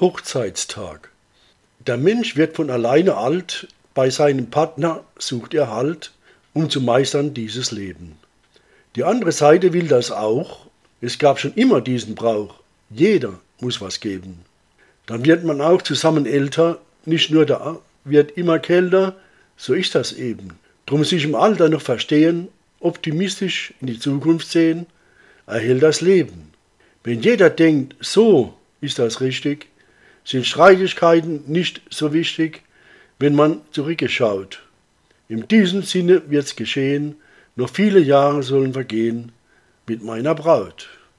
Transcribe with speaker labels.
Speaker 1: Hochzeitstag. Der Mensch wird von alleine alt, bei seinem Partner sucht er Halt, um zu meistern dieses Leben. Die andere Seite will das auch, es gab schon immer diesen Brauch, jeder muss was geben. Dann wird man auch zusammen älter, nicht nur der wird immer kälter, so ist das eben. Drum sich im Alter noch verstehen, optimistisch in die Zukunft sehen, erhält das Leben. Wenn jeder denkt, so ist das richtig, sind Streitigkeiten nicht so wichtig, wenn man zurückgeschaut. In diesem Sinne wird's geschehen, noch viele Jahre sollen vergehen mit meiner Braut.